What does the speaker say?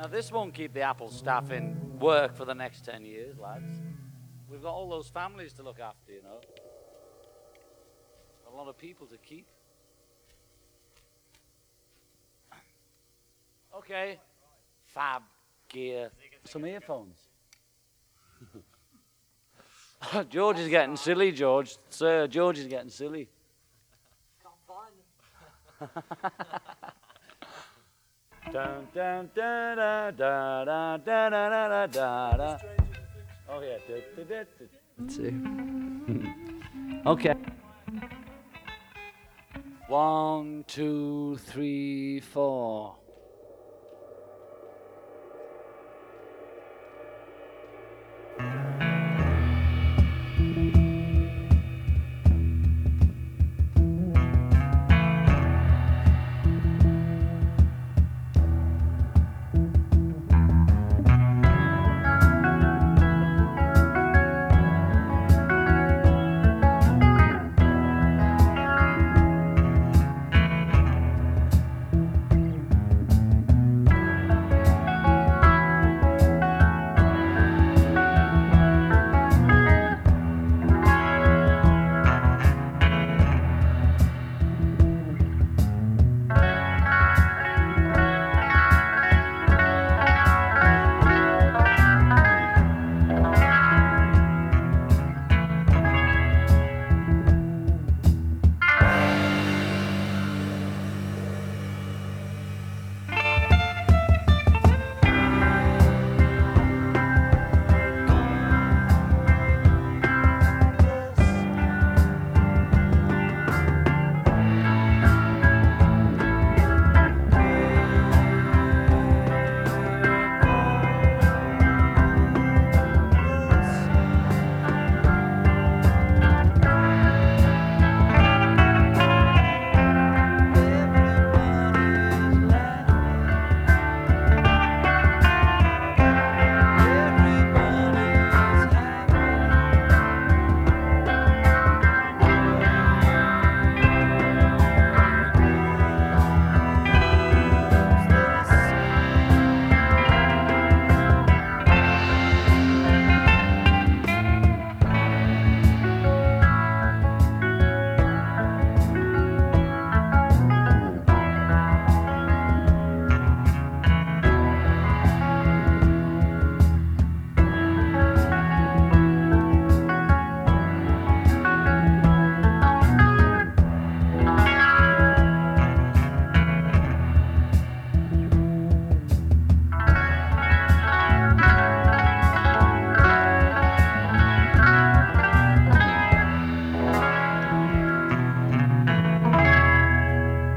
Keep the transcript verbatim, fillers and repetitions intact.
Now, this won't keep the Apple staff in work for the next ten years, lads. We've got all those families to look after, you know. A lot of people to keep. Okay. Fab gear. Some earphones. George is getting silly, George. Sir, George is getting silly. Can't find them. Dun, dun, dun, dun, dun, dun, dun, dun, dun, dun, dun. Oh, yeah. Du, du, du, du. Let's see. Okay. One, two, three, four.